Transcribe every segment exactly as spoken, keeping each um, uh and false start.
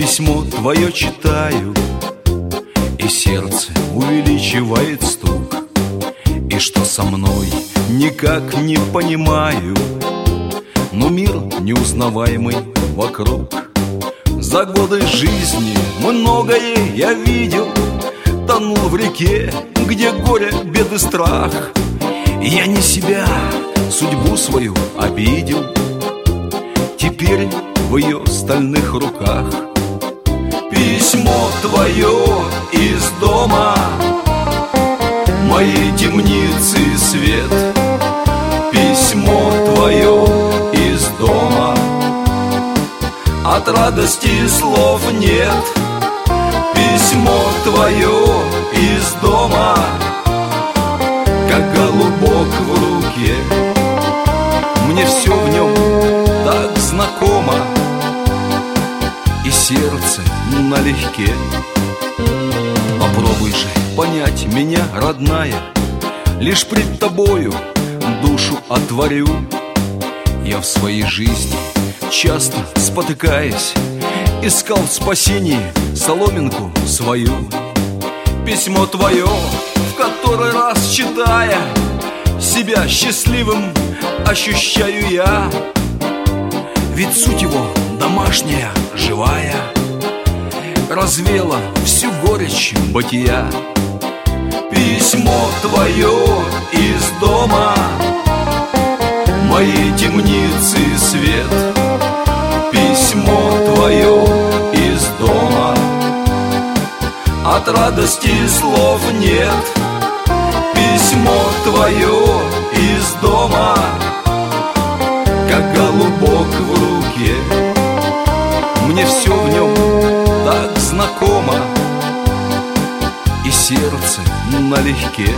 Письмо твое читаю, и сердце увеличивает стук. И что со мной, никак не понимаю, но мир неузнаваемый вокруг. За годы жизни многое я видел, тонул в реке, где горе, беды, страх. Я не себя, судьбу свою обидел, теперь в ее стальных руках. Письмо твое из дома, моей темницы свет. Письмо твое из дома, от радости слов нет. Письмо твое из дома, как голубок в руке. Мне все в нем так знакомо, и сердце налегке. Попробуй же понять меня, родная, лишь пред тобою душу отворю. Я в своей жизни, часто спотыкаясь, искал в спасении соломинку свою. Письмо твое, в который раз читая, себя счастливым ощущаю я. Ведь суть его домашняя, живая, развела всю горечь бытия. Письмо твое из дома, моей темницы свет. Письмо твое из дома, от радости слов нет. Письмо твое из дома, как голубок в руке. Мне все в нем так знакомо, и сердце налегке.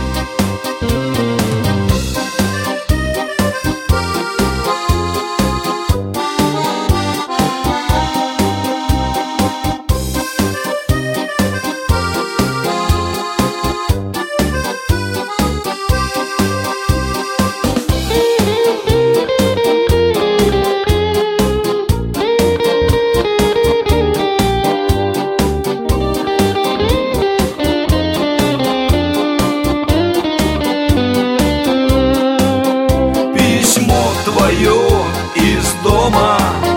Из дома,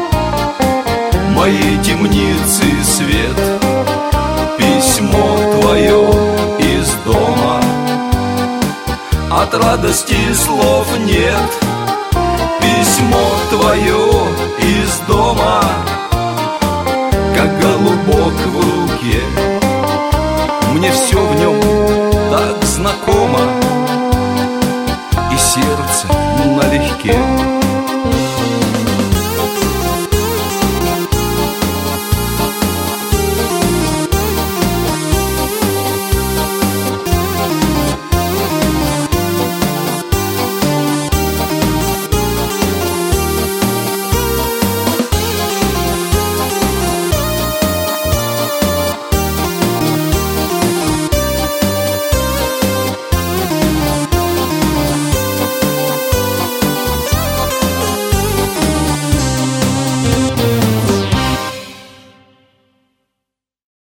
моей темницы свет. Письмо твое из дома, от радости слов нет. Письмо твое из дома, как голубок в руке. Мне все в нем